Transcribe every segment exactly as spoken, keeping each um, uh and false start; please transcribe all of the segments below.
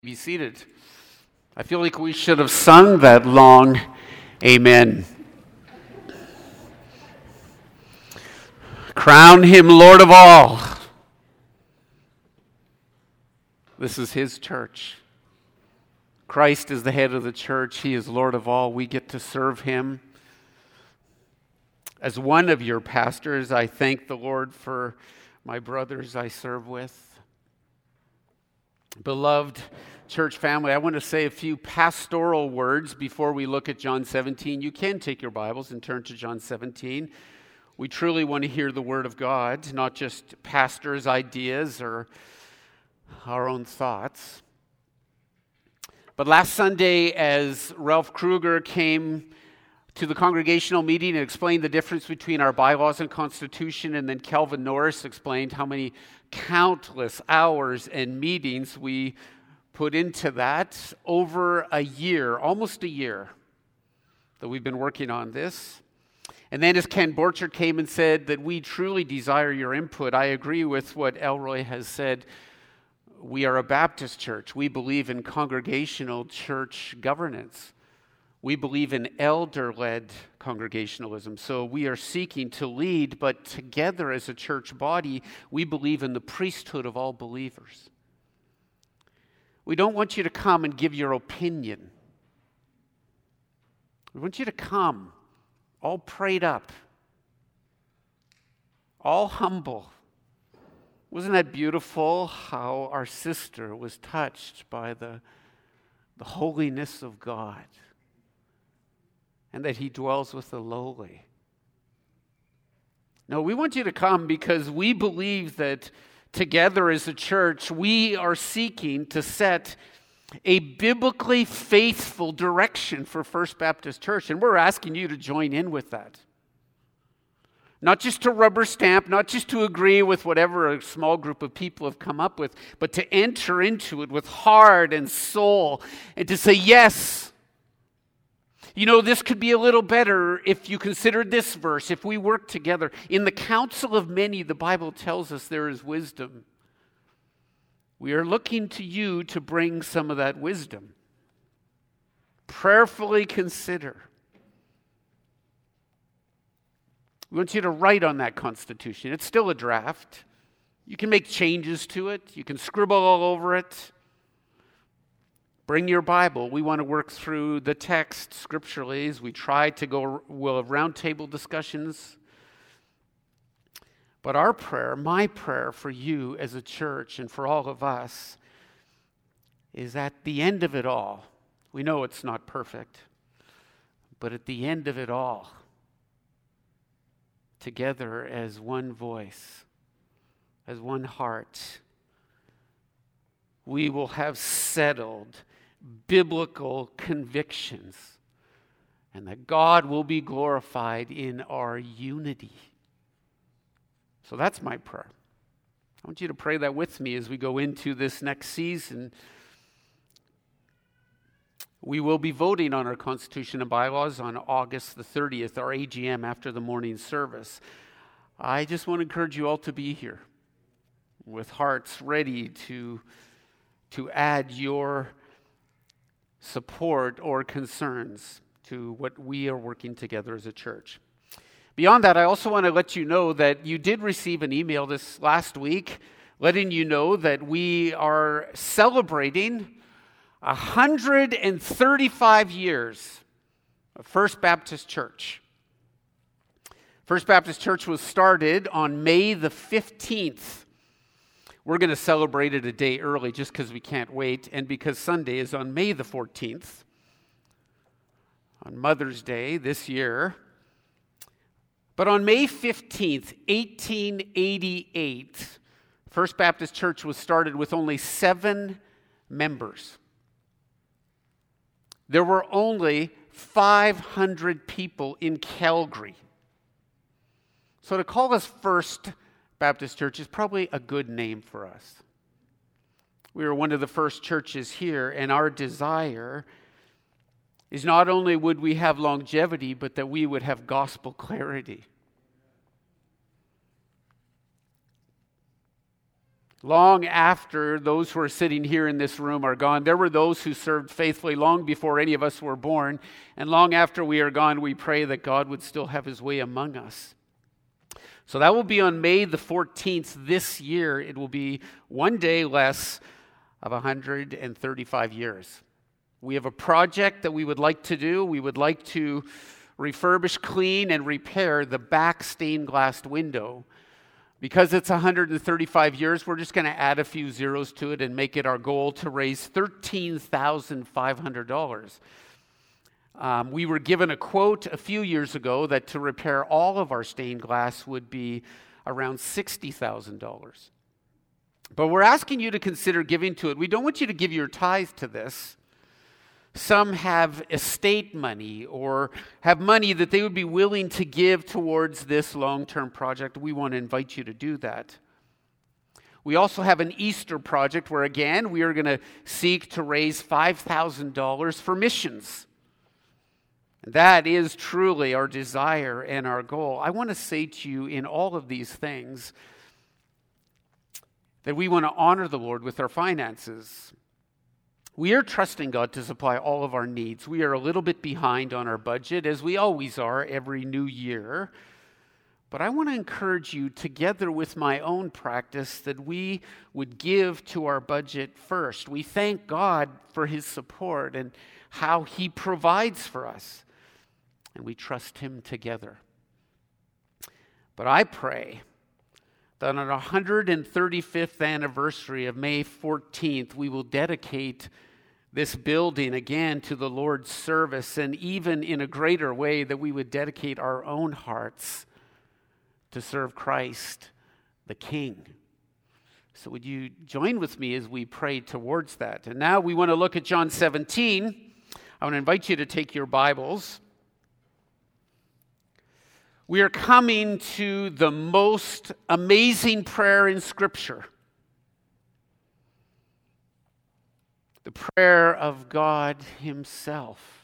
Be seated. I feel like we should have sung that long amen. Crown him Lord of all. This is his church. Christ is the head of the church. He is Lord of all. We get to serve him. As one of your pastors, I thank the Lord for my brothers I serve with. Beloved church family, I want to say a few pastoral words before we look at John seventeen. You can take your Bibles and turn to John seventeen. We truly want to hear the Word of God, not just pastors' ideas or our own thoughts. But last Sunday, as Ralph Kruger came to the congregational meeting and explained the difference between our bylaws and Constitution, and then Calvin Norris explained how many countless hours and meetings we put into that over a year, almost a year, that we've been working on this. And then as Ken Borchert came and said that we truly desire your input, I agree with what Elroy has said. We are a Baptist church. We believe in congregational church governance. We believe in elder-led congregationalism. So we are seeking to lead, but together as a church body, we believe in the priesthood of all believers. We don't want you to come and give your opinion. We want you to come all prayed up, all humble. Wasn't that beautiful how our sister was touched by the, the holiness of God? And that he dwells with the lowly. No, we want you to come because we believe that together as a church, we are seeking to set a biblically faithful direction for First Baptist Church. And we're asking you to join in with that. Not just to rubber stamp, not just to agree with whatever a small group of people have come up with, but to enter into it with heart and soul and to say, yes, you know, this could be a little better if you consider this verse, if we work together. In the counsel of many, the Bible tells us there is wisdom. We are looking to you to bring some of that wisdom. Prayerfully consider. We want you to write on that Constitution. It's still a draft. You can make changes to it. You can scribble all over it. Bring your Bible. We want to work through the text scripturally as we try to go, we'll have roundtable discussions. But our prayer, my prayer for you as a church and for all of us, is at the end of it all, we know it's not perfect, but at the end of it all, together as one voice, as one heart, we will have settled biblical convictions, and that God will be glorified in our unity. So that's my prayer. I want you to pray that with me as we go into this next season. We will be voting on our Constitution and bylaws on August the thirtieth, our A G M after the morning service. I just want to encourage you all to be here with hearts ready to, to add your support or concerns to what we are working together as a church. Beyond that, I also want to let you know that you did receive an email this last week letting you know that we are celebrating one hundred thirty-five years of First Baptist Church. First Baptist Church was started on May the fifteenth. We're going to celebrate it a day early just because we can't wait, and because Sunday is on May the fourteenth, on Mother's Day this year. But on May fifteenth, eighteen eighty-eight, First Baptist Church was started with only seven members. There were only five hundred people in Calgary. So to call us First Baptist Church is probably a good name for us. We were one of the first churches here, and our desire is not only would we have longevity, but that we would have gospel clarity. Long after those who are sitting here in this room are gone, there were those who served faithfully long before any of us were born. And long after we are gone, we pray that God would still have his way among us. So that will be on May the fourteenth this year. It will be one day less of one hundred thirty-five years. We have a project that we would like to do. We would like to refurbish, clean, and repair the back stained glass window. Because it's one hundred thirty-five years, we're just going to add a few zeros to it and make it our goal to raise thirteen thousand five hundred dollars. Um, we were given a quote a few years ago that to repair all of our stained glass would be around sixty thousand dollars. But we're asking you to consider giving to it. We don't want you to give your tithe to this. Some have estate money or have money that they would be willing to give towards this long-term project. We want to invite you to do that. We also have an Easter project where, again, we are going to seek to raise five thousand dollars for missions. That is truly our desire and our goal. I want to say to you in all of these things that we want to honor the Lord with our finances. We are trusting God to supply all of our needs. We are a little bit behind on our budget, as we always are every new year. But I want to encourage you, together with my own practice, that we would give to our budget first. We thank God for his support and how he provides for us. And we trust him together. But I pray that on our one hundred thirty-fifth anniversary of May fourteenth, we will dedicate this building again to the Lord's service, and even in a greater way that we would dedicate our own hearts to serve Christ, the King. So would you join with me as we pray towards that? And now we want to look at John seventeen. I want to invite you to take your Bibles. We are coming to the most amazing prayer in Scripture. The prayer of God himself.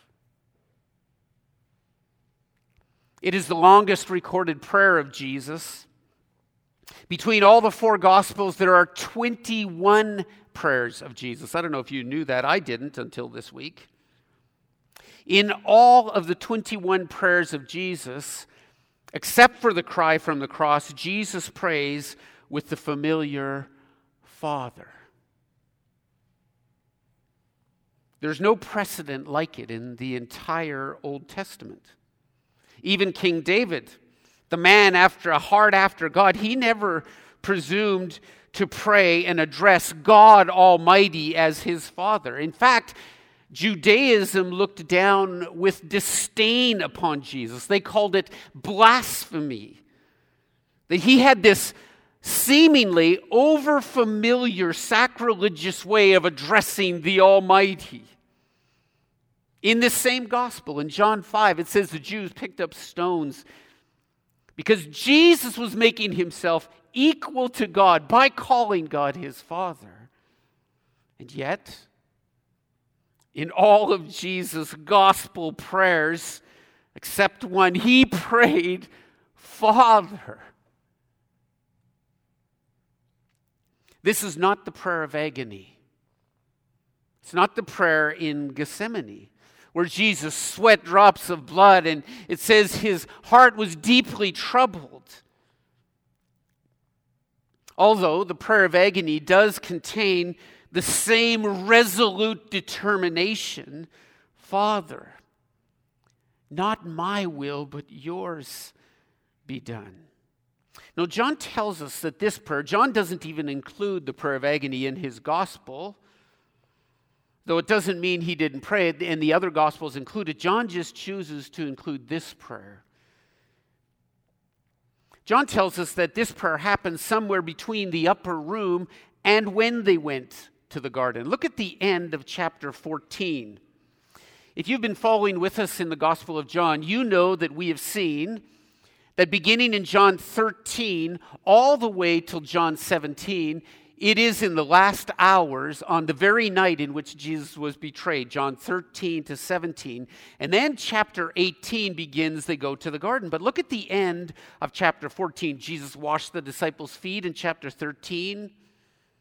It is the longest recorded prayer of Jesus. Between all the four Gospels, there are twenty-one prayers of Jesus. I don't know if you knew that. I didn't until this week. In all of the twenty-one prayers of Jesus, except for the cry from the cross, Jesus prays with the familiar Father. There's no precedent like it in the entire Old Testament. Even King David, the man after a heart after God, he never presumed to pray and address God Almighty as his Father. In fact, Judaism looked down with disdain upon Jesus. They called it blasphemy. That he had this seemingly over-familiar, sacrilegious way of addressing the Almighty. In this same gospel, in John five, it says the Jews picked up stones because Jesus was making himself equal to God by calling God his Father. And yet, in all of Jesus' gospel prayers, except one, he prayed, Father. This is not the prayer of agony. It's not the prayer in Gethsemane, where Jesus sweat drops of blood, and it says his heart was deeply troubled. Although the prayer of agony does contain the same resolute determination, Father, not my will, but yours be done. Now, John tells us that this prayer, John doesn't even include the prayer of agony in his gospel, though it doesn't mean he didn't pray it, and the other gospels include it. John just chooses to include this prayer. John tells us that this prayer happened somewhere between the upper room and when they went to the garden. Look at the end of chapter fourteen. If you've been following with us in the Gospel of John, you know that we have seen that beginning in John thirteen all the way till John seventeen, it is in the last hours on the very night in which Jesus was betrayed, John thirteen to seventeen. And then chapter eighteen begins, they go to the garden. But look at the end of chapter fourteen. Jesus washed the disciples' feet in chapter thirteen.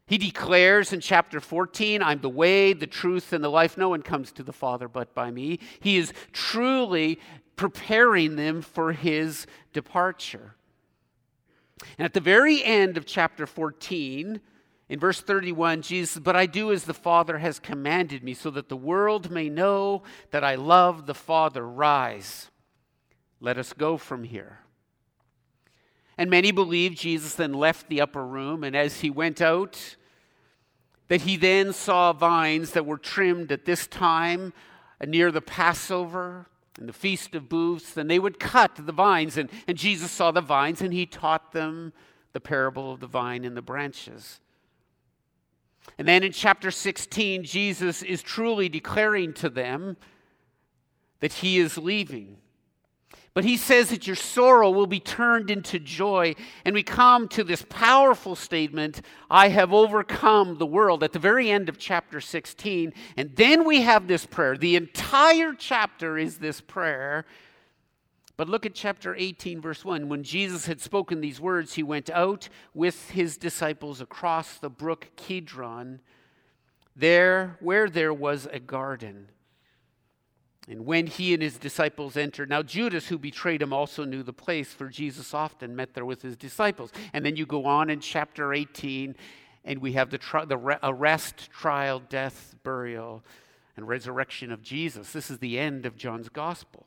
He declares in chapter fourteen, I'm the way, the truth, and the life. No one comes to the Father but by me. He is truly preparing them for his departure. And at the very end of chapter fourteen, in verse thirty-one, Jesus says, but I do as the Father has commanded me, so that the world may know that I love the Father. Rise, let us go from here. And many believe Jesus then left the upper room, and as he went out, that he then saw vines that were trimmed at this time near the Passover and the Feast of Booths, and they would cut the vines, and, and Jesus saw the vines, and he taught them the parable of the vine and the branches. And then in chapter sixteen, Jesus is truly declaring to them that he is leaving. But he says that your sorrow will be turned into joy. And we come to this powerful statement, I have overcome the world, at the very end of chapter sixteen. And then we have this prayer. The entire chapter is this prayer. But look at chapter eighteen, verse one. When Jesus had spoken these words, he went out with his disciples across the brook Kidron, there where there was a garden. And when he and his disciples entered, now Judas, who betrayed him, also knew the place, for Jesus often met there with his disciples. And then you go on in chapter eighteen, and we have the, tri- the re- arrest, trial, death, burial, and resurrection of Jesus. This is the end of John's gospel.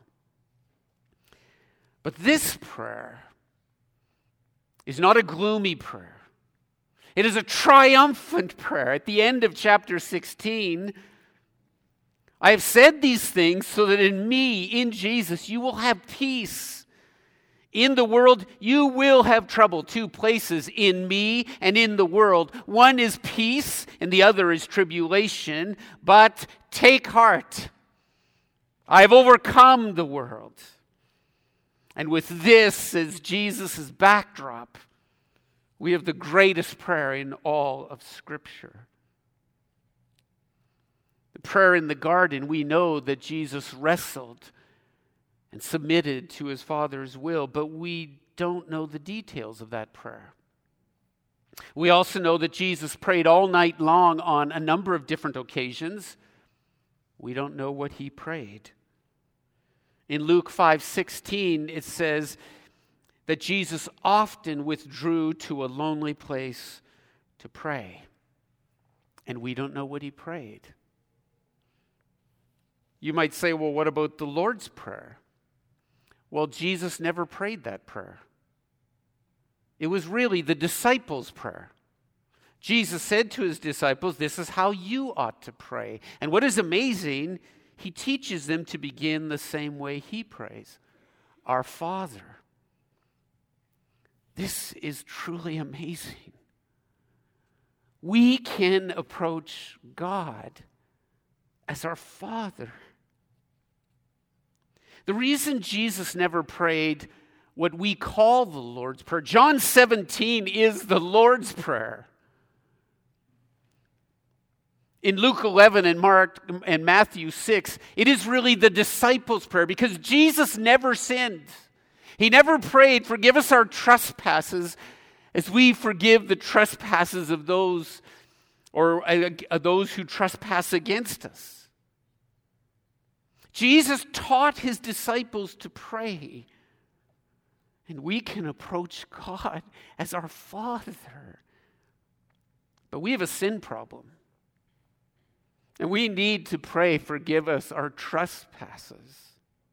But this prayer is not a gloomy prayer. It is a triumphant prayer. At the end of chapter sixteen, I have said these things so that in me, in Jesus, you will have peace. In the world, you will have trouble. Two places, in me and in the world. One is peace and the other is tribulation. But take heart. I have overcome the world. And with this as Jesus' backdrop, we have the greatest prayer in all of Scripture. The prayer in the garden, we know that Jesus wrestled and submitted to his Father's will, but we don't know the details of that prayer. We also know that Jesus prayed all night long on a number of different occasions. We don't know what he prayed. In Luke five sixteen, it says that Jesus often withdrew to a lonely place to pray. And we don't know what he prayed. You might say, well, what about the Lord's Prayer? Well, Jesus never prayed that prayer. It was really the disciples' prayer. Jesus said to his disciples, this is how you ought to pray. And what is amazing, he teaches them to begin the same way he prays. Our Father. This is truly amazing. We can approach God as our Father. The reason Jesus never prayed what we call the Lord's Prayer, John seventeen is the Lord's Prayer. In Luke eleven and Mark and Matthew six, it is really the disciples' prayer because Jesus never sinned. He never prayed, forgive us our trespasses as we forgive the trespasses of those or uh, those who trespass against us. Jesus taught his disciples to pray. And we can approach God as our Father. But we have a sin problem. And we need to pray, forgive us our trespasses.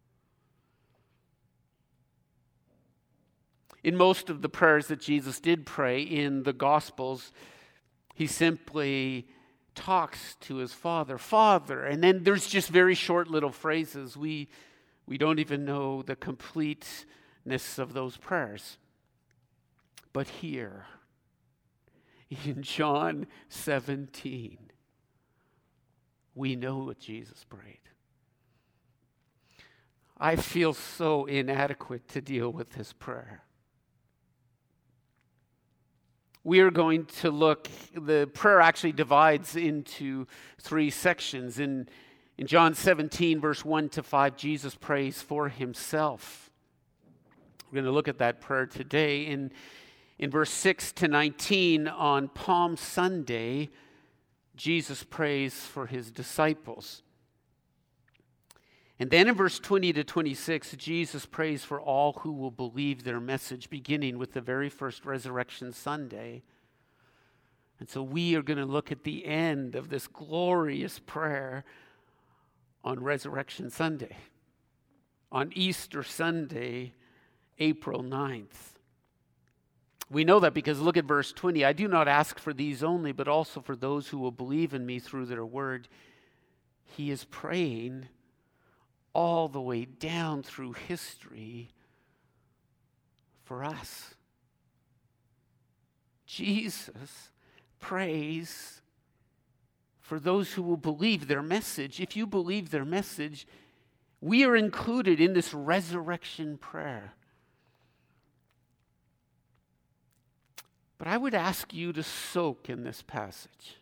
In most of the prayers that Jesus did pray in the Gospels, he simply talks to his Father, Father, and then there's just very short little phrases. We, we don't even know the completeness of those prayers. But here, in John seventeen, we know what Jesus prayed. I feel so inadequate to deal with this prayer. We are going to look, the prayer actually divides into three sections. In, in John seventeen, verse one to five, Jesus prays for himself. We're going to look at that prayer today. In, In verse six to nineteen on Palm Sunday, Jesus prays for his disciples. And then in verse twenty to twenty-six, Jesus prays for all who will believe their message, beginning with the very first Resurrection Sunday. And so we are going to look at the end of this glorious prayer on Resurrection Sunday, on Easter Sunday, April ninth. We know that because look at verse twenty. I do not ask for these only, but also for those who will believe in me through their word. He is praying all the way down through history for us. Jesus prays for those who will believe their message. If you believe their message, we are included in this resurrection prayer. But I would ask you to soak in this passage.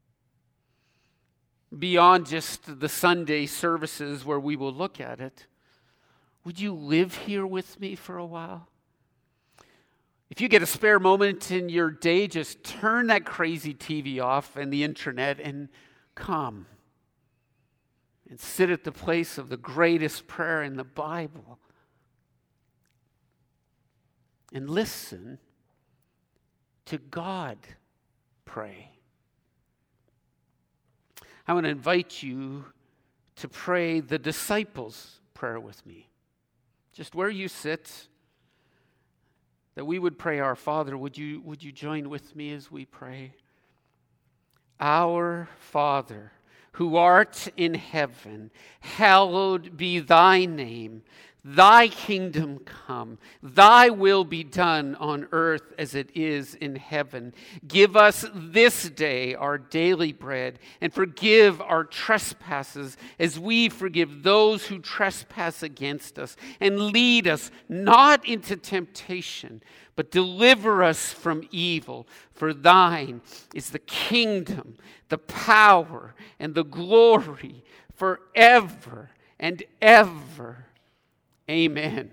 Beyond just the Sunday services where we will look at it, would you live here with me for a while? If you get a spare moment in your day, just turn that crazy T V off and the internet and come and sit at the place of the greatest prayer in the Bible and listen to God pray. I want to invite you to pray the disciples' prayer with me. Just where you sit, that we would pray our Father. Would you, would you join with me as we pray? Our Father, who art in heaven, hallowed be thy name. Thy kingdom come, thy will be done on earth as it is in heaven. Give us this day our daily bread, and forgive our trespasses as we forgive those who trespass against us. And lead us not into temptation, but deliver us from evil. For thine is the kingdom, the power, and the glory forever and ever. Amen.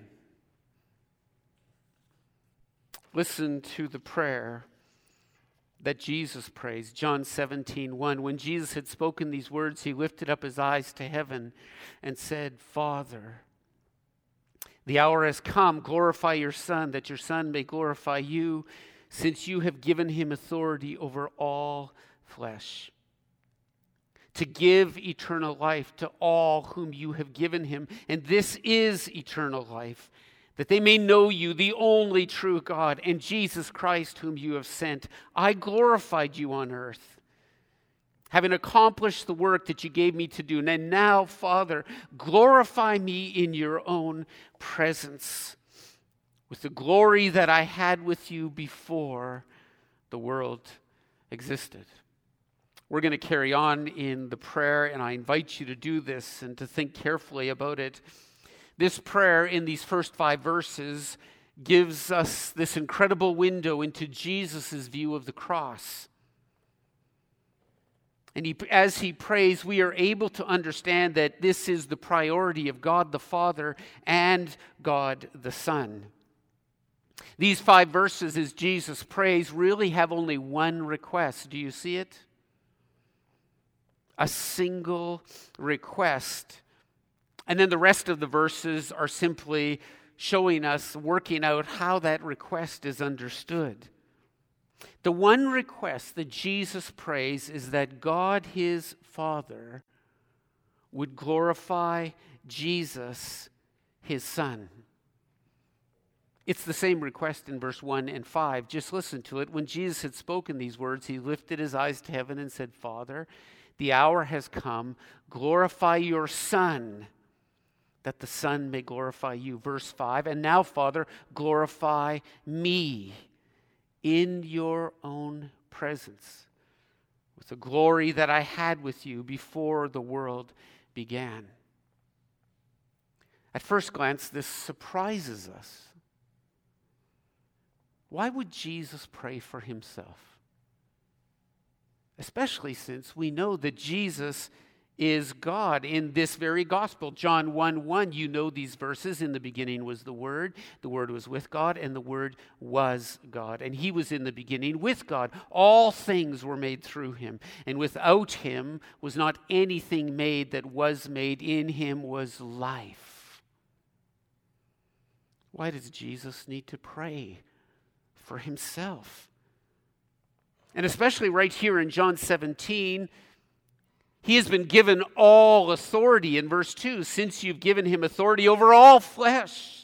Listen to the prayer that Jesus prays. John seventeen one. When Jesus had spoken these words, he lifted up his eyes to heaven and said, Father, the hour has come. Glorify your Son, that your Son may glorify you, since you have given him authority over all flesh, to give eternal life to all whom you have given him. And this is eternal life, that they may know you, the only true God, and Jesus Christ whom you have sent. I glorified you on earth, having accomplished the work that you gave me to do. And now, Father, glorify me in your own presence, with the glory that I had with you before the world existed. We're going to carry on in the prayer, and I invite you to do this and to think carefully about it. This prayer in these first five verses gives us this incredible window into Jesus' view of the cross. And he, as he prays, we are able to understand that this is the priority of God the Father and God the Son. These five verses, as Jesus prays, really have only one request. Do you see it? A single request. And then the rest of the verses are simply showing us, working out how that request is understood. The one request that Jesus prays is that God, his Father, would glorify Jesus, his Son. It's the same request in verse one and five. Just listen to it. When Jesus had spoken these words, he lifted his eyes to heaven and said, Father, the hour has come. Glorify your Son, that the Son may glorify you. Verse five, and now, Father, glorify me in your own presence, with the glory that I had with you before the world began. At first glance, this surprises us. Why would Jesus pray for himself? Especially since we know that Jesus is God in this very gospel. John one one, you know these verses. In the beginning was the Word. The Word was with God, and the Word was God. And he was in the beginning with God. All things were made through him. And without him was not anything made that was made. In him was life. Why does Jesus need to pray for himself? And especially right here in John seventeen, he has been given all authority in verse two, since you've given him authority over all flesh.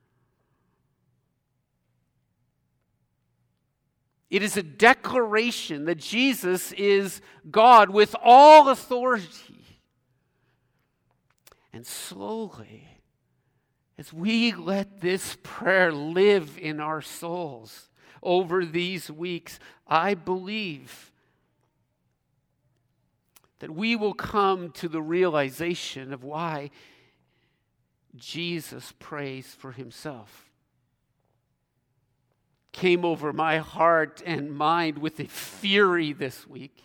It is a declaration that Jesus is God with all authority. And slowly, as we let this prayer live in our souls over these weeks, I believe that we will come to the realization of why Jesus prays for himself. Came over my heart and mind with a fury this week.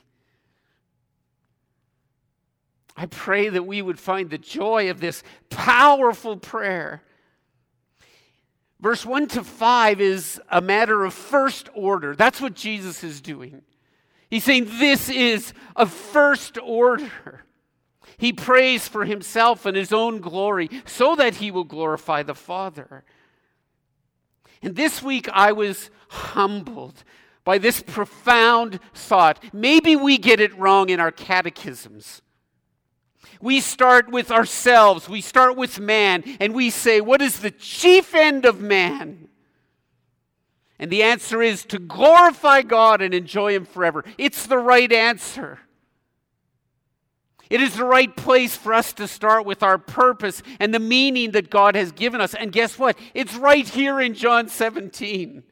I pray that we would find the joy of this powerful prayer. Verse one to five is a matter of first order. That's what Jesus is doing. He's saying this is of first order. He prays for himself and his own glory so that he will glorify the Father. And this week I was humbled by this profound thought. Maybe we get it wrong in our catechisms. We start with ourselves, we start with man, and we say, what is the chief end of man? And the answer is to glorify God and enjoy him forever. It's the right answer. It is the right place for us to start with our purpose and the meaning that God has given us. And guess what? It's right here in John seventeen.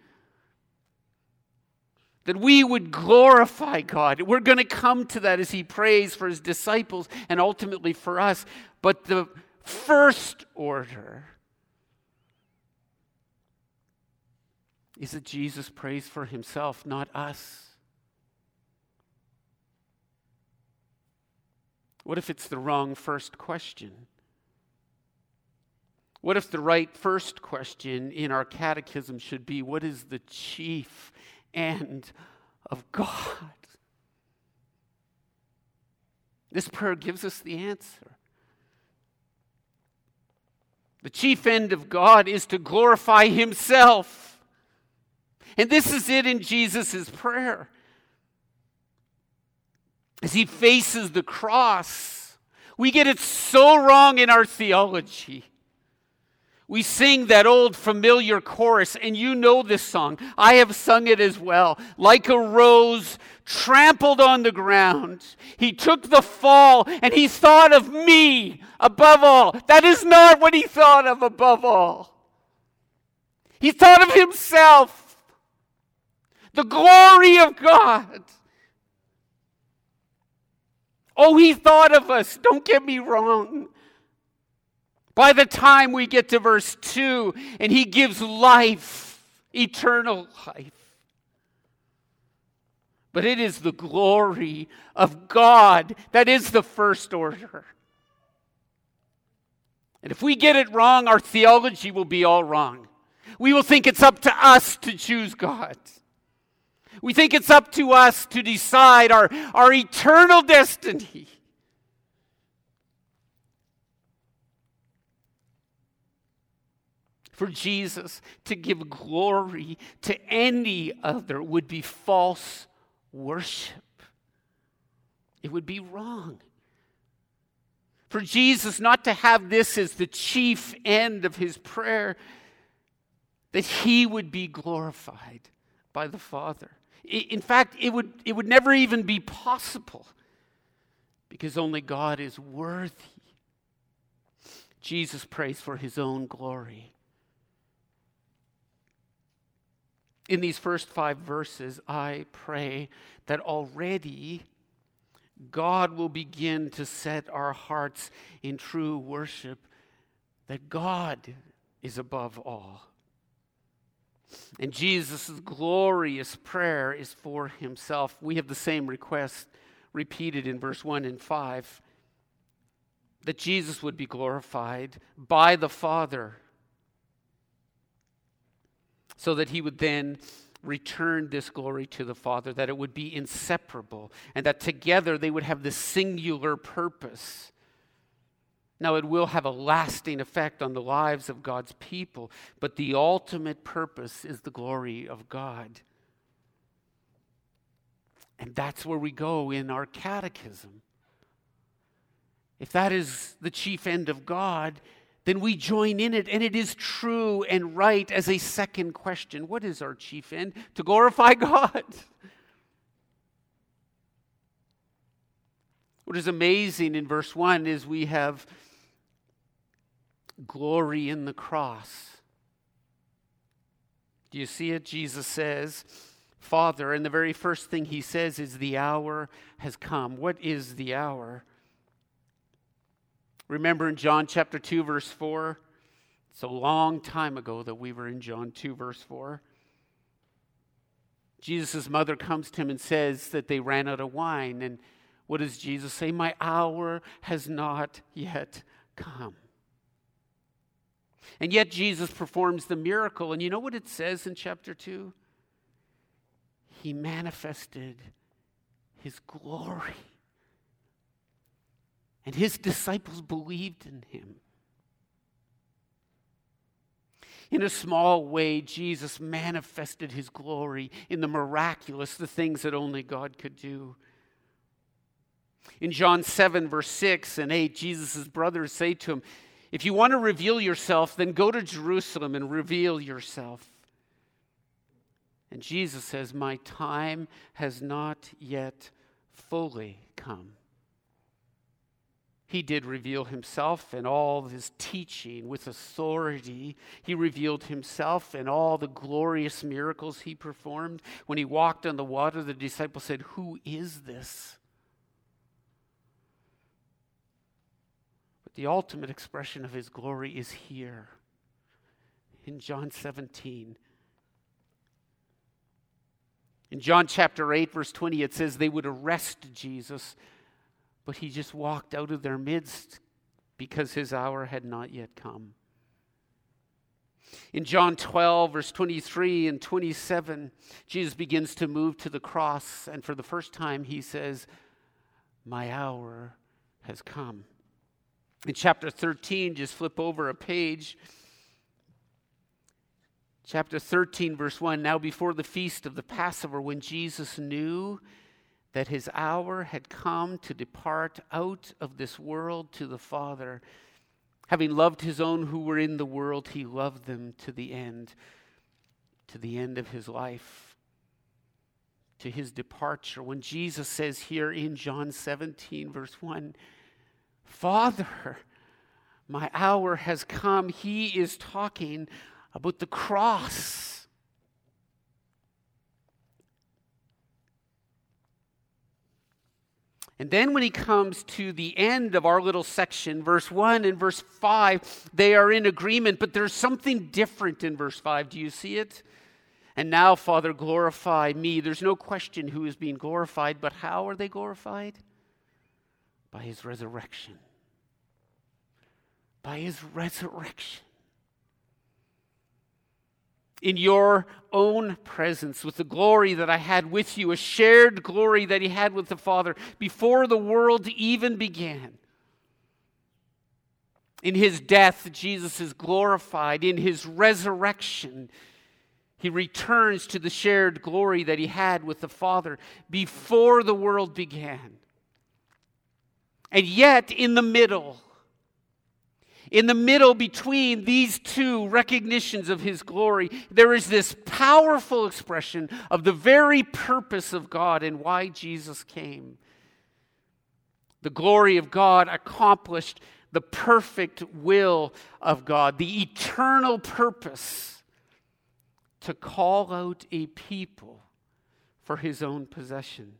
That we would glorify God. We're going to come to that as he prays for his disciples and ultimately for us. But the first order is that Jesus prays for himself, not us. What if it's the wrong first question? What if the right first question in our catechism should be, what is the chief end of God? This prayer gives us the answer. The chief end of God is to glorify himself. And this is it in Jesus' prayer. As he faces the cross, we get it so wrong in our theology. We sing that old familiar chorus, and you know this song. I have sung it as well. Like a rose trampled on the ground, he took the fall, and he thought of me above all. That is not what he thought of above all. He thought of himself. The glory of God. Oh, he thought of us. Don't get me wrong. By the time we get to verse two, and he gives life, eternal life. But it is the glory of God that is the first order. And if we get it wrong, our theology will be all wrong. We will think it's up to us to choose God. We think it's up to us to decide our, our eternal destiny. For Jesus to give glory to any other would be false worship. It would be wrong. For Jesus not to have this as the chief end of his prayer, that he would be glorified by the Father. In fact, it would, it would never even be possible because only God is worthy. Jesus prays for his own glory. In these first five verses, I pray that already God will begin to set our hearts in true worship, that God is above all. And Jesus' glorious prayer is for himself. We have the same request repeated in verse one and five. that Jesus would be glorified by the Father, so that he would then return this glory to the Father, that it would be inseparable, and that together they would have this singular purpose. Now, it will have a lasting effect on the lives of God's people, but the ultimate purpose is the glory of God. And that's where we go in our catechism. If that is the chief end of God, then we join in it, and it is true and right as a second question. What is our chief end? To glorify God. What is amazing in verse one is we have glory in the cross. Do you see it? Jesus says, Father, and the very first thing he says is, the hour has come. What is the hour? Remember in John chapter two, verse four? It's a long time ago that we were in John two, verse four. Jesus' mother comes to him and says that they ran out of wine. And what does Jesus say? My hour has not yet come. And yet Jesus performs the miracle. And you know what it says in chapter two? He manifested his glory. And his disciples believed in him. In a small way, Jesus manifested his glory in the miraculous, the things that only God could do. In John seven, verse six and eight, Jesus' brothers say to him, if you want to reveal yourself, then go to Jerusalem and reveal yourself. And Jesus says, my time has not yet fully come. He did reveal himself and all of his teaching with authority. He revealed himself and all the glorious miracles he performed. When he walked on the water, the disciples said, who is this? But the ultimate expression of his glory is here in John seventeen. In John chapter eight, verse twenty, it says they would arrest Jesus, but he just walked out of their midst because his hour had not yet come. In John twelve, verse twenty-three and twenty-seven, Jesus begins to move to the cross, and for the first time he says, my hour has come. In chapter thirteen, just flip over a page. Chapter thirteen, verse one, now before the feast of the Passover, when Jesus knew that his hour had come to depart out of this world to the Father, having loved his own who were in the world, he loved them to the end, to the end of his life, to his departure. When Jesus says here in John seventeen, verse one, Father, my hour has come, he is talking about the cross. And then when he comes to the end of our little section, verse one and verse five, they are in agreement, but there's something different in verse five. Do you see it? And now, Father, glorify me. There's no question who is being glorified, but how are they glorified? By his resurrection. By his resurrection. In your own presence, with the glory that I had with you, a shared glory that he had with the Father before the world even began. In his death, Jesus is glorified. In his resurrection, he returns to the shared glory that he had with the Father before the world began. And yet, in the middle, In the middle between these two recognitions of his glory, there is this powerful expression of the very purpose of God and why Jesus came. The glory of God accomplished the perfect will of God, the eternal purpose to call out a people for his own possession.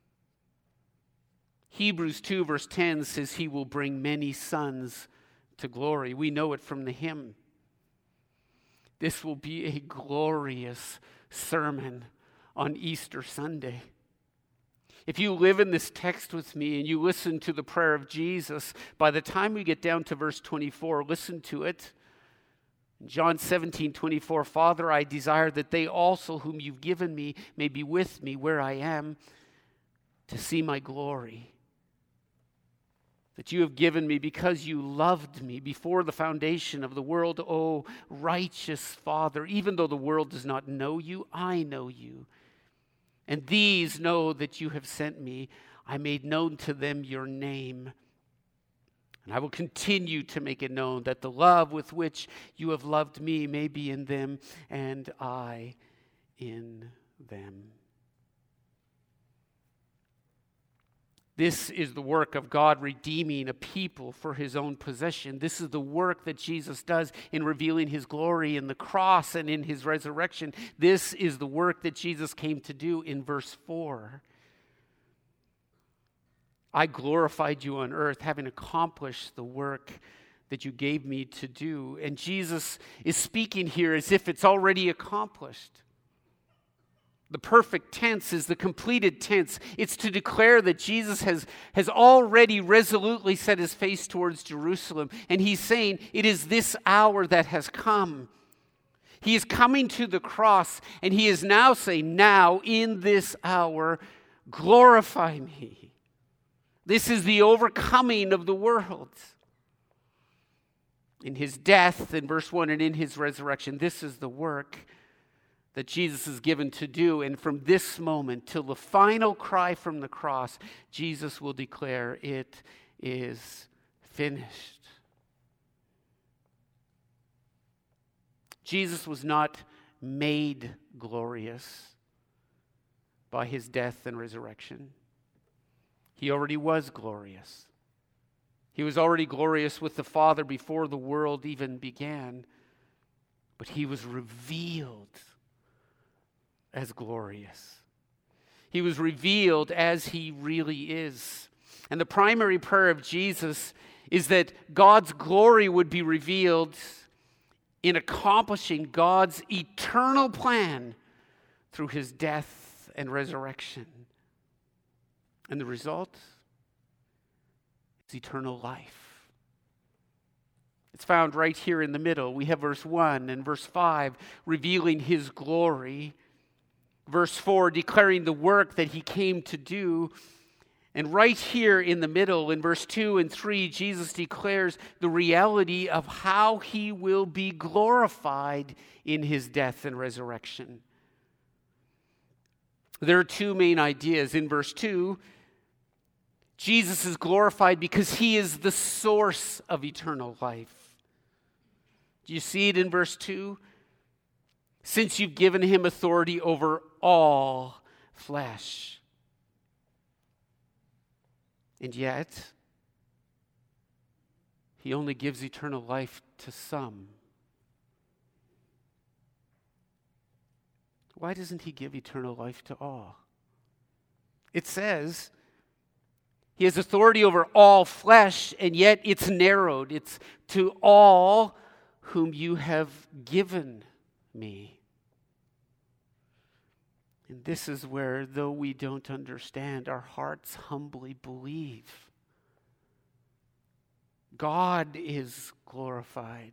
Hebrews two verse ten says he will bring many sons to glory. We know it from the hymn. This will be a glorious sermon on Easter Sunday. If you live in this text with me and you listen to the prayer of Jesus, by the time we get down to verse twenty-four, listen to it. John seventeen, twenty-four, Father, I desire that they also whom you've given me may be with me where I am, to see my glory that you have given me because you loved me before the foundation of the world. O righteous Father, even though the world does not know you, I know you. And these know that you have sent me. I made known to them your name. And I will continue to make it known that the love with which you have loved me may be in them and I in them. This is the work of God redeeming a people for his own possession. This is the work that Jesus does in revealing his glory in the cross and in his resurrection. This is the work that Jesus came to do in verse four. I glorified you on earth, having accomplished the work that you gave me to do. And Jesus is speaking here as if it's already accomplished. The perfect tense is the completed tense. It's to declare that Jesus has, has already resolutely set his face towards Jerusalem. And he's saying, it is this hour that has come. He is coming to the cross, and he is now saying, now in this hour, glorify me. This is the overcoming of the world. In his death, in verse one, and in his resurrection, this is the work that Jesus is given to do. And from this moment till the final cry from the cross, Jesus will declare, it is finished. Jesus was not made glorious by his death and resurrection. He already was glorious. He was already glorious with the Father before the world even began. But he was revealed as glorious. He was revealed as he really is. And the primary prayer of Jesus is that God's glory would be revealed in accomplishing God's eternal plan through his death and resurrection. And the result is eternal life. It's found right here in the middle. We have verse one and verse five revealing his glory. Verse four, declaring the work that he came to do. And right here in the middle, in verse two and three, Jesus declares the reality of how he will be glorified in his death and resurrection. There are two main ideas. In verse two, Jesus is glorified because he is the source of eternal life. Do you see it in verse two? Since you've given him authority over all flesh. And yet, he only gives eternal life to some. Why doesn't he give eternal life to all? It says he has authority over all flesh, and yet it's narrowed. It's to all whom you have given me. And this is where, though we don't understand, our hearts humbly believe. God is glorified.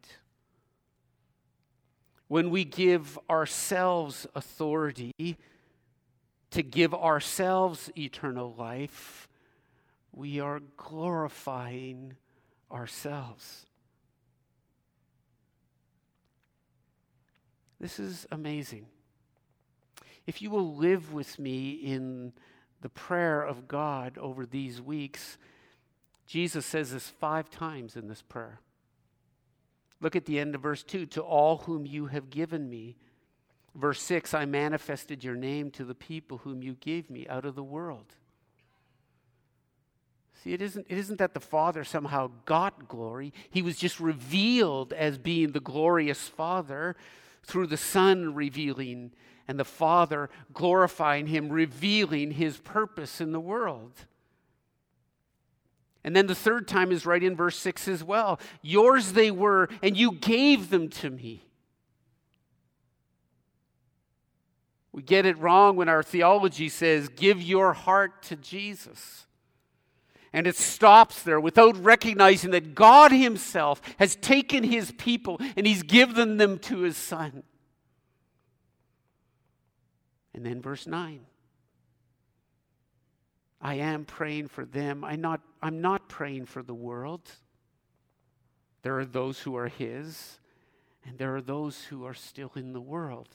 When we give ourselves authority to give ourselves eternal life, we are glorifying ourselves. This is amazing. If you will live with me in the prayer of God over these weeks, Jesus says this five times in this prayer. Look at the end of verse two. To all whom you have given me. Verse six, I manifested your name to the people whom you gave me out of the world. See, it isn't, it isn't that the Father somehow got glory. He was just revealed as being the glorious Father through the Son revealing, and the Father glorifying him, revealing his purpose in the world. And then the third time is right in verse six as well. Yours they were, and you gave them to me. We get it wrong when our theology says, give your heart to Jesus. And it stops there without recognizing that God himself has taken his people and he's given them to his Son. And then verse nine. I am praying for them. I'm not, I'm not praying for the world. There are those who are his, and there are those who are still in the world.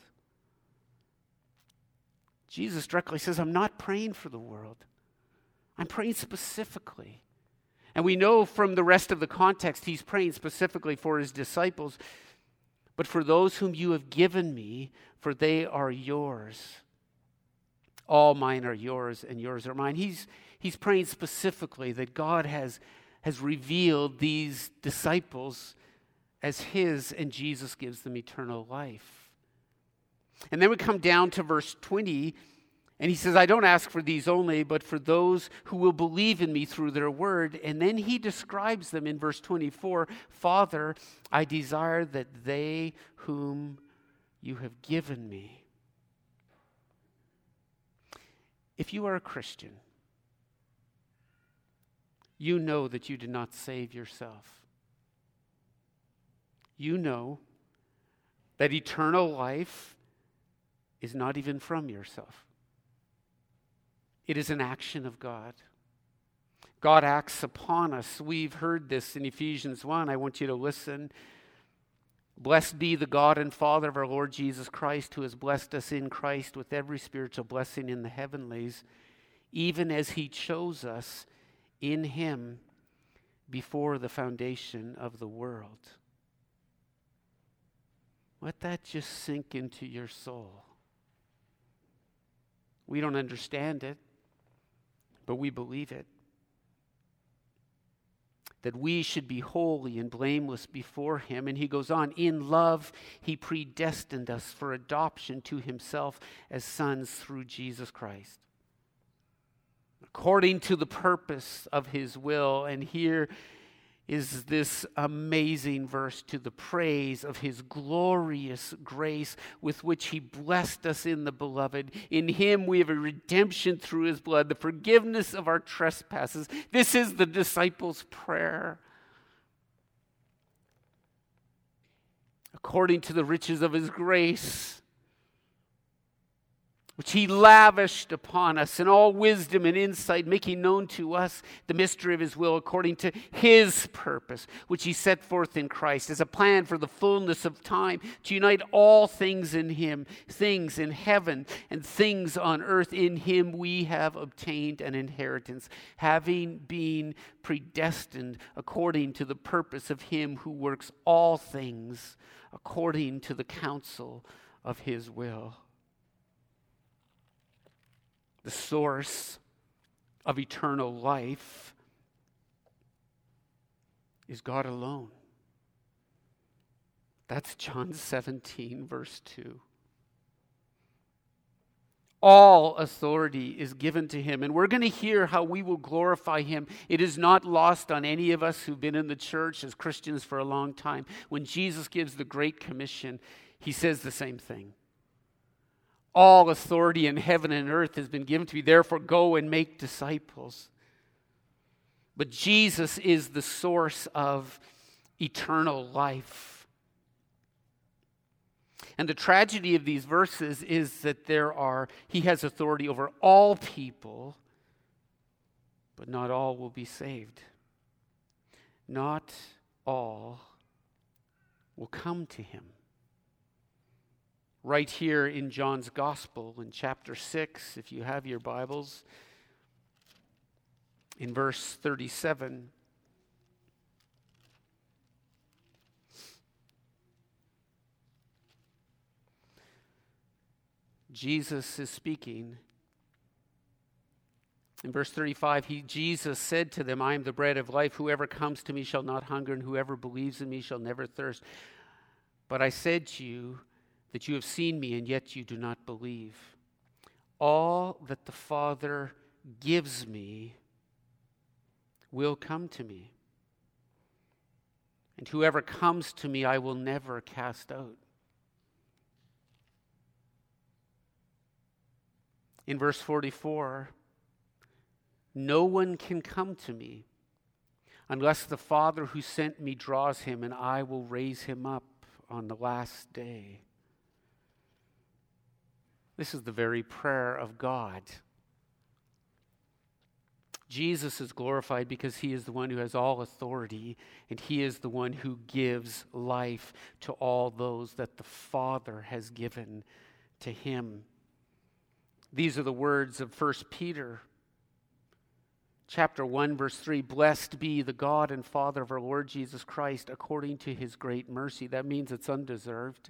Jesus directly says, I'm not praying for the world. I'm praying specifically. And we know from the rest of the context, he's praying specifically for his disciples. But for those whom you have given me, for they are yours. All mine are yours, and yours are mine. He's, he's praying specifically that God has, has revealed these disciples as his, and Jesus gives them eternal life. And then we come down to verse twenty, and he says, I don't ask for these only, but for those who will believe in me through their word. And then he describes them in verse twenty-four, Father, I desire that they whom you have given me. If you are a Christian, you know that you did not save yourself. You know that eternal life is not even from yourself. It is an action of God. God acts upon us. We've heard this in Ephesians one. I want you to listen. Blessed be the God and Father of our Lord Jesus Christ, who has blessed us in Christ with every spiritual blessing in the heavenlies, even as he chose us in him before the foundation of the world. Let that just sink into your soul. We don't understand it, but we believe it. That we should be holy and blameless before him. And he goes on, in love, he predestined us for adoption to himself as sons through Jesus Christ, according to the purpose of his will. And here is this amazing verse, to the praise of his glorious grace with which he blessed us in the beloved. In him we have a redemption through his blood, the forgiveness of our trespasses. This is the disciples' prayer. According to the riches of his grace, which he lavished upon us in all wisdom and insight, making known to us the mystery of his will according to his purpose, which he set forth in Christ as a plan for the fullness of time to unite all things in him, things in heaven and things on earth. In him we have obtained an inheritance, having been predestined according to the purpose of him who works all things according to the counsel of his will. The source of eternal life is God alone. That's John seventeen, verse two. All authority is given to him, and we're going to hear how we will glorify him. It is not lost on any of us who've been in the church as Christians for a long time. When Jesus gives the Great Commission, he says the same thing. All authority in heaven and earth has been given to me. Therefore, go and make disciples. But Jesus is the source of eternal life. And the tragedy of these verses is that there are, he has authority over all people, but not all will be saved. Not all will come to him. Right here in John's Gospel, in chapter six, if you have your Bibles, in verse thirty-seven, Jesus is speaking. In verse thirty-five, he, Jesus said to them, I am the bread of life. Whoever comes to me shall not hunger, and whoever believes in me shall never thirst. But I said to you that you have seen me, and yet you do not believe. All that the Father gives me will come to me. And whoever comes to me, I will never cast out. In verse forty-four, no one can come to me unless the Father who sent me draws him, and I will raise him up on the last day. This is the very prayer of God. Jesus is glorified because he is the one who has all authority, and he is the one who gives life to all those that the Father has given to him. These are the words of First Peter chapter one, verse three. Blessed be the God and Father of our Lord Jesus Christ, according to his great mercy. That means it's undeserved.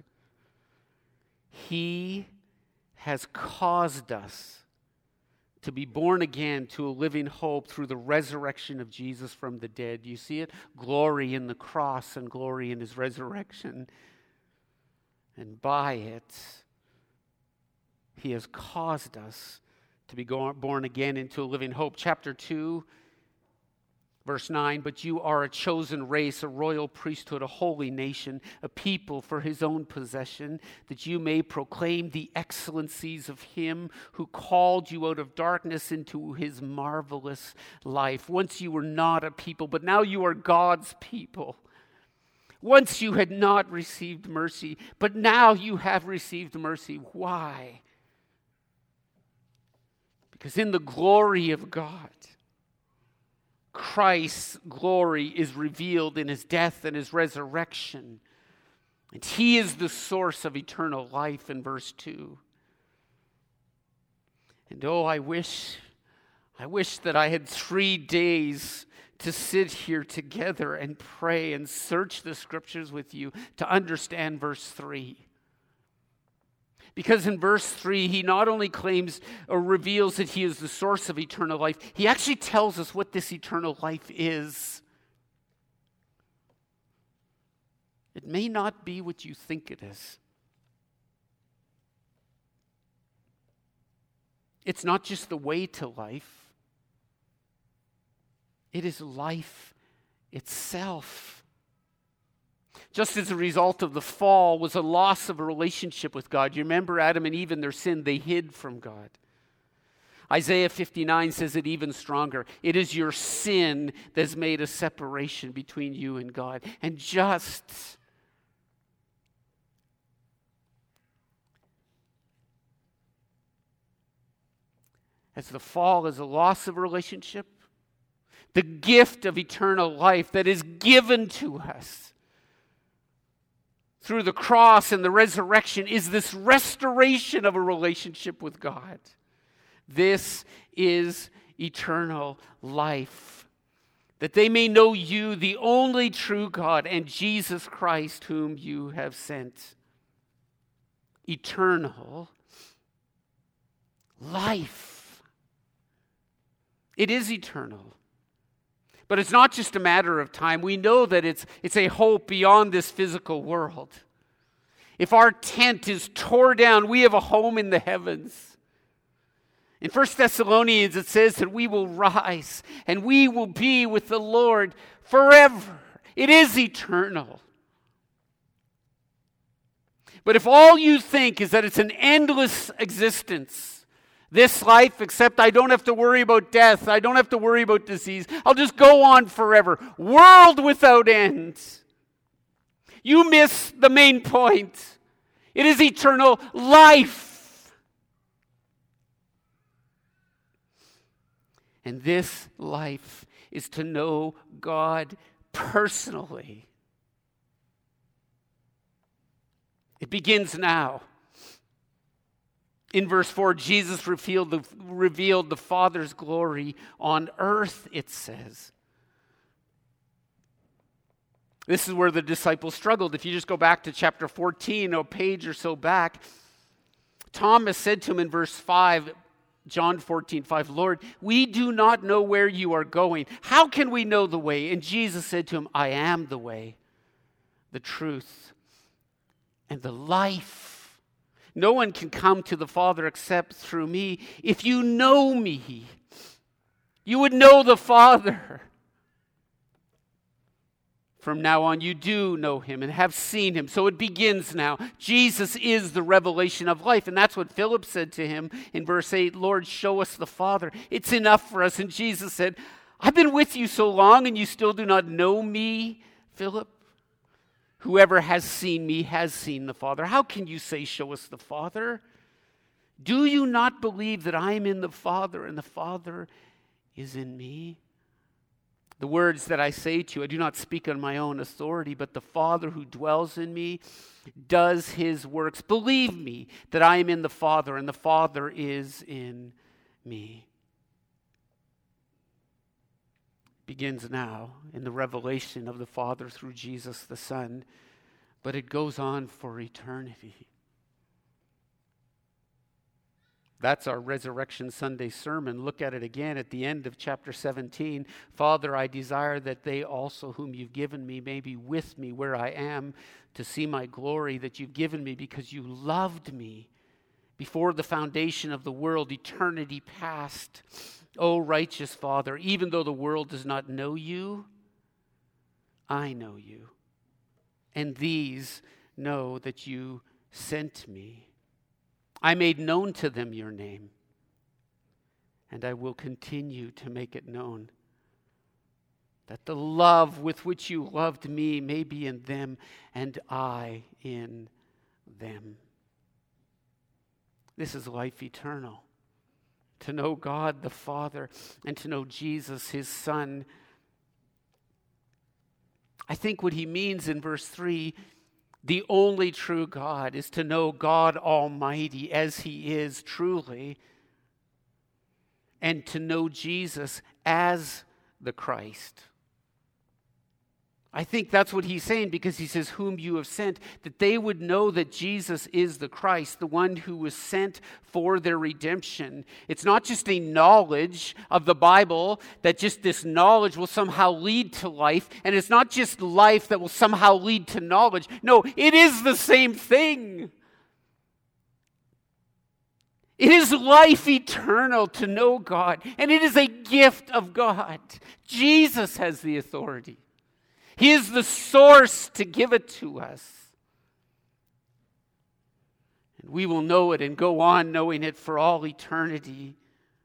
He has caused us to be born again to a living hope through the resurrection of Jesus from the dead. You see it? Glory in the cross and glory in his resurrection. And by it, he has caused us to be born again into a living hope. Chapter two, verse nine, but you are a chosen race, a royal priesthood, a holy nation, a people for his own possession, that you may proclaim the excellencies of him who called you out of darkness into his marvelous life. Once you were not a people, but now you are God's people. Once you had not received mercy, but now you have received mercy. Why? Because in the glory of God, Christ's glory is revealed in his death and his resurrection. And he is the source of eternal life in verse two. And oh, I wish, I wish that I had three days to sit here together and pray and search the scriptures with you to understand verse three. Because in verse three, he not only claims or reveals that he is the source of eternal life, he actually tells us what this eternal life is. It may not be what you think it is. It's not just the way to life. It is life itself. Just as a result of the fall was a loss of a relationship with God. You remember Adam and Eve in their sin, they hid from God. Isaiah fifty-nine says it even stronger. It is your sin that has made a separation between you and God. And just as the fall is a loss of a relationship, the gift of eternal life that is given to us through the cross and the resurrection is this restoration of a relationship with God. This is eternal life, that they may know you, the only true God, and Jesus Christ, whom you have sent. Eternal life. It is eternal. But it's not just a matter of time. We know that it's, it's a hope beyond this physical world. If our tent is torn down, we have a home in the heavens. In First Thessalonians, it says that we will rise and we will be with the Lord forever. It is eternal. But if all you think is that it's an endless existence, this life, except I don't have to worry about death, I don't have to worry about disease, I'll just go on forever. World without end. You miss the main point. It is eternal life. And this life is to know God personally. It begins now. In verse four, Jesus revealed the, revealed the Father's glory on earth, it says. This is where the disciples struggled. If you just go back to chapter fourteen, a page or so back, Thomas said to him in verse five, John fourteen five, Lord, we do not know where you are going. How can we know the way? And Jesus said to him, I am the way, the truth, and the life. No one can come to the Father except through me. If you know me, you would know the Father. From now on, you do know him and have seen him. So it begins now. Jesus is the revelation of life. And that's what Philip said to him in verse eight, Lord, show us the Father. It's enough for us. And Jesus said, I've been with you so long and you still do not know me, Philip? Whoever has seen me has seen the Father. How can you say, show us the Father? Do you not believe that I am in the Father and the Father is in me? The words that I say to you, I do not speak on my own authority, but the Father who dwells in me does his works. Believe me that I am in the Father and the Father is in me. It begins now in the revelation of the Father through Jesus the Son, but it goes on for eternity. That's our Resurrection Sunday sermon. Look at it again at the end of chapter seventeen. Father, I desire that they also whom you've given me may be with me where I am to see my glory that you've given me because you loved me before the foundation of the world, eternity past. O righteous Father, even though the world does not know you, I know you. And these know that you sent me. I made known to them your name, and I will continue to make it known, that the love with which you loved me may be in them, and I in them. This is life eternal, to know God the Father and to know Jesus, his Son. I think what he means in verse three, the only true God, is to know God Almighty as he is truly, and to know Jesus as the Christ. I think that's what he's saying because he says, whom you have sent, that they would know that Jesus is the Christ, the one who was sent for their redemption. It's not just a knowledge of the Bible, that just this knowledge will somehow lead to life, and it's not just life that will somehow lead to knowledge. No, it is the same thing. It is life eternal to know God, and it is a gift of God. Jesus has the authority. He is the source to give it to us. And we will know it and go on knowing it for all eternity.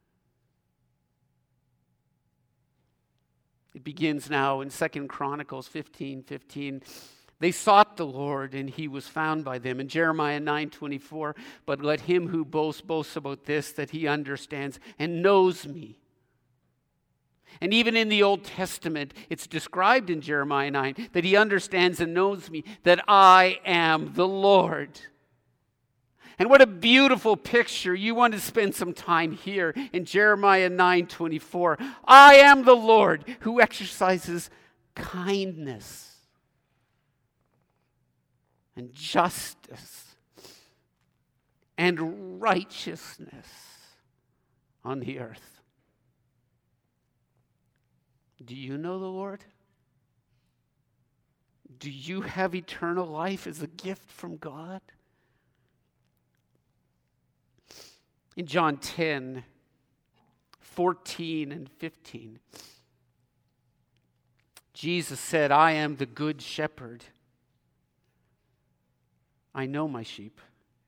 It begins now in Second Chronicles fifteen fifteen. They sought the Lord, and he was found by them. In Jeremiah nine twenty-four, but let him who boasts boast about this, that he understands and knows me. And even in the Old Testament, it's described in Jeremiah nine that he understands and knows me, that I am the Lord. And what a beautiful picture. You want to spend some time here in Jeremiah nine twenty-four. I am the Lord who exercises kindness and justice and righteousness on the earth. Do you know the Lord? Do you have eternal life as a gift from God? In John ten, fourteen and fifteen, Jesus said, I am the good shepherd. I know my sheep,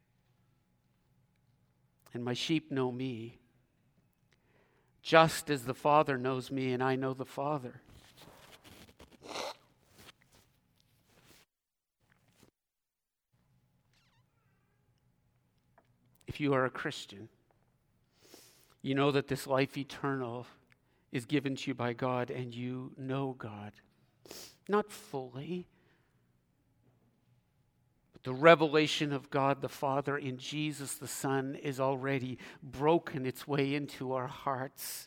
and my sheep know me. Just as the Father knows me and I know the Father. If you are a Christian, you know that this life eternal is given to you by God, and you know God. Not fully, but the revelation of God the Father in Jesus the Son is already broken its way into our hearts.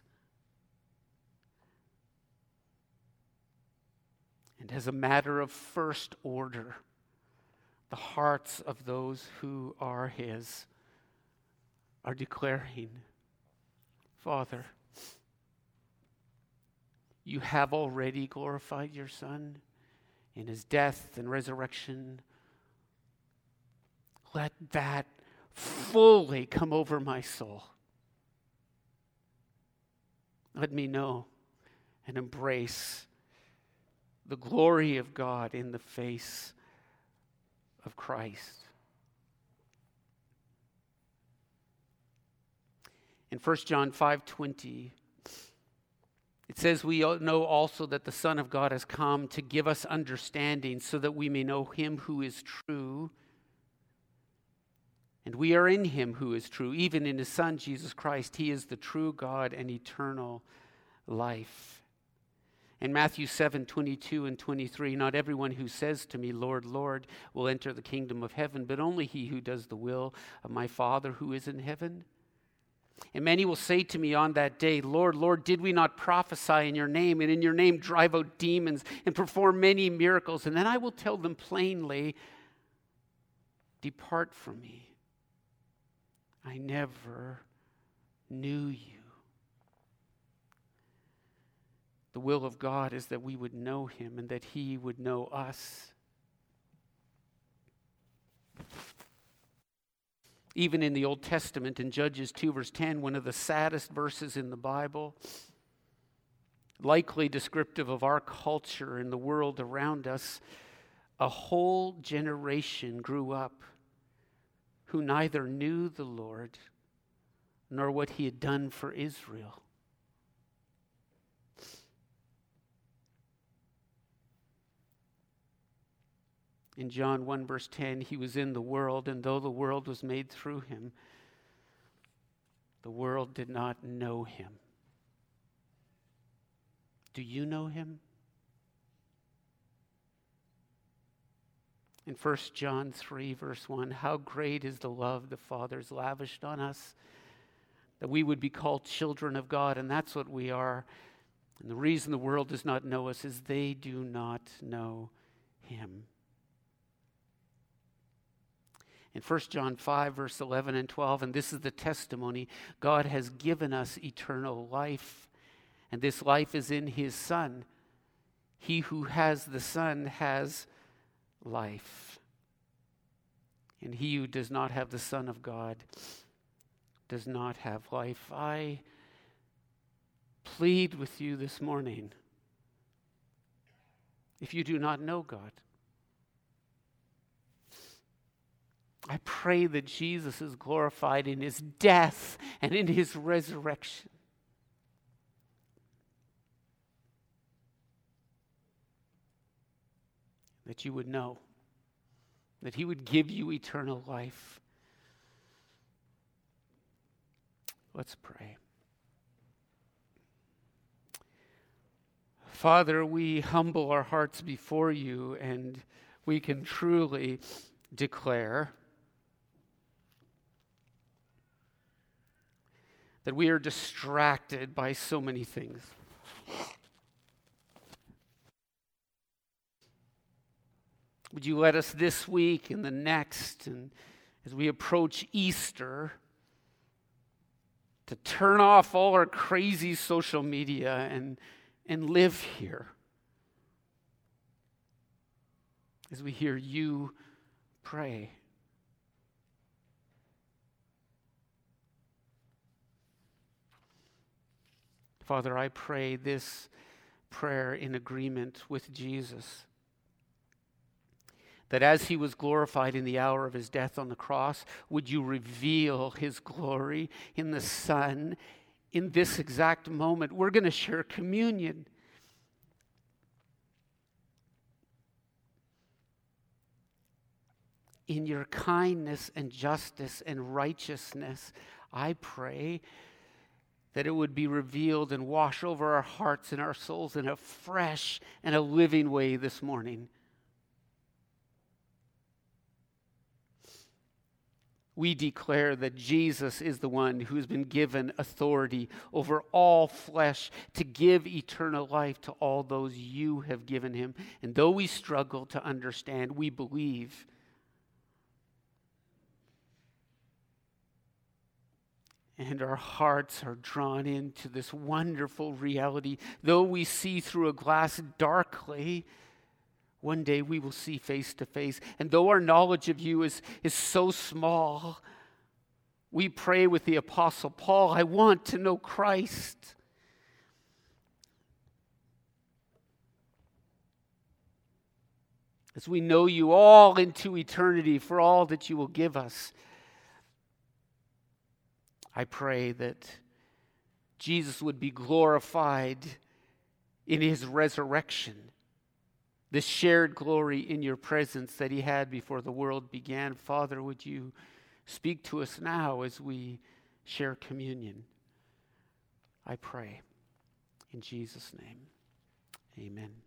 And as a matter of first order, the hearts of those who are his are declaring, Father, you have already glorified your Son in his death and resurrection. Let that fully come over my soul. Let me know and embrace the glory of God in the face of Christ. In First John five twenty, it says, we know also that the Son of God has come to give us understanding so that we may know him who is true. And we are in him who is true, even in his Son, Jesus Christ. He is the true God and eternal life. In Matthew seven twenty-two and twenty-three, not everyone who says to me, Lord, Lord, will enter the kingdom of heaven, but only he who does the will of my Father who is in heaven. And many will say to me on that day, Lord, Lord, did we not prophesy in your name, and in your name drive out demons and perform many miracles? And then I will tell them plainly, depart from me. I never knew you. The will of God is that we would know him and that he would know us. Even in the Old Testament, in Judges two, verse ten, one of the saddest verses in the Bible, likely descriptive of our culture and the world around us, a whole generation grew up who neither knew the Lord nor what he had done for Israel. In John one, verse ten, he was in the world, and though the world was made through him, the world did not know him. Do you know him? In First John three, verse one, how great is the love the Father's lavished on us, that we would be called children of God, and that's what we are. And the reason the world does not know us is they do not know him. In First John five, verse eleven and twelve, and this is the testimony, God has given us eternal life, and this life is in his Son. He who has the Son has life. And he who does not have the Son of God does not have life. I plead with you this morning, if you do not know God, I pray that Jesus is glorified in his death and in his resurrection. That you would know, that he would give you eternal life. Let's pray. Father, we humble our hearts before you, and we can truly declare that we are distracted by so many things. Would you let us this week and the next, and as we approach Easter, to turn off all our crazy social media and, and live here as we hear you pray. Father, I pray this prayer in agreement with Jesus, that as he was glorified in the hour of his death on the cross, would you reveal his glory in the Son in this exact moment? We're going to share communion. In your kindness and justice and righteousness, I pray that it would be revealed and wash over our hearts and our souls in a fresh and a living way this morning. We declare that Jesus is the one who has been given authority over all flesh to give eternal life to all those you have given him. And though we struggle to understand, we believe. And our hearts are drawn into this wonderful reality. Though we see through a glass darkly, one day we will see face to face. And though our knowledge of you is, is so small, we pray with the Apostle Paul, I want to know Christ. as we know you all into eternity for all that you will give us, I pray that Jesus would be glorified in his resurrection, this shared glory in your presence that he had before the world began. Father, would you speak to us now as we share communion? I pray in Jesus' name. Amen.